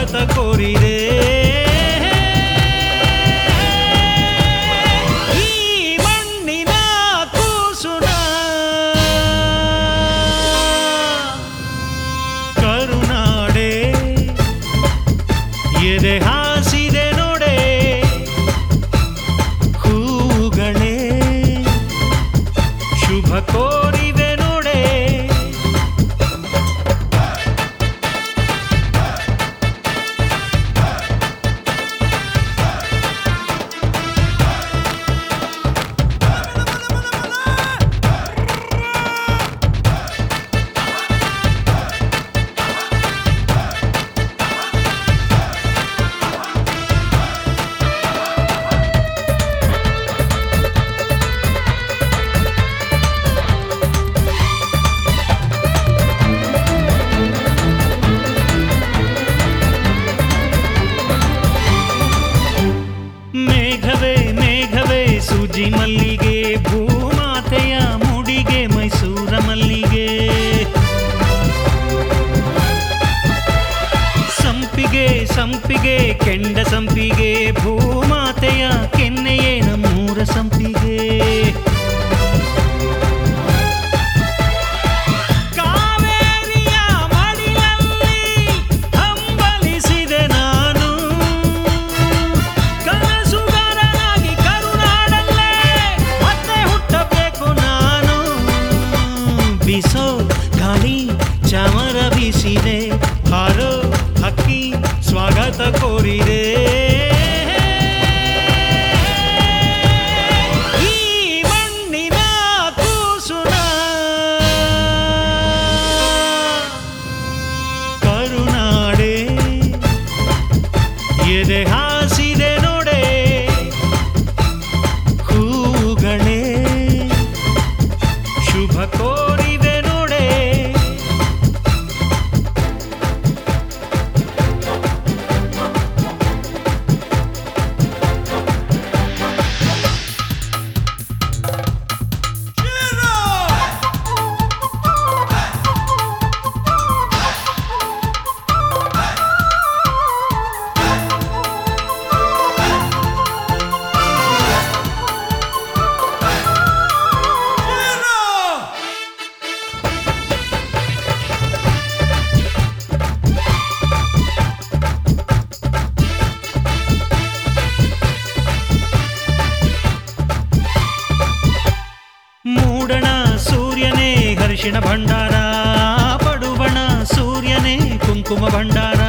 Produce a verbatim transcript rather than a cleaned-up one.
ಸ್ವಾಗತ ಕೋರಿದೆ. ಈ ಮಣ್ಣಿನ ಕೂಸುನ ಕರುನಾಡೆ ಎದೆ ಹಾಸಿದೆ ನೋಡೆ, ಹೂಗಳೇ ಶುಭ ಕೋರಿವೆ ನೋಡೆ. ಮೇಘವೇ ಮೇಘವೇ ಸೂಜಿ ಮಲ್ಲಿಗೆ, ಭೂಮಾತೆಯ ಮುಡಿಗೆ ಮೈಸೂರ ಮಲ್ಲಿಗೆ. ಸಂಪಿಗೆ ಸಂಪಿಗೆ ಕೆಂಡ ಸಂಪಿಗೆ, ಭೂಮಾತೆಯ ಕೆನ್ನೆಯೇ ನಮ್ಮೂರ ಸಂಪಿಗೆ. ಕಾವೇರಿಯ ಮಡಿಲಲ್ಲಿ ಹಂಬಲಿಸಿದೆ ನಾನು, ಕನಸುಗಾರನಾಗಿ ಕರುನಾಡಲ್ಲೇ ಮತ್ತೆ ಹುಟ್ಟಬೇಕು ನಾನು. ಬಿಸೋ ಗಾಳಿ ಚಾಮರ ಬೀಸಿದೆ, ಹಾರೋ ಹಕ್ಕಿ ಸ್ವಾಗತ ಕೋರಿದೆ. ಈ ಮಣ್ಣಿನ ಕೂಸುನ ಕರುನಾಡೆ ಎದೆ ಹಾಸಿದೆ ನೋಡೆ, ಹೂಗಳೇ ಶುಭ ಕೋರಿವೆ ನೋಡೆ. ಮೂಡಣ ಸೂರ್ಯನೇ ಹರ್ಷಿಣ ಭಂಡಾರ, ಪಡುವಣ ಸೂರ್ಯನೇ ಕುಂಕುಮ ಭಂಡಾರ.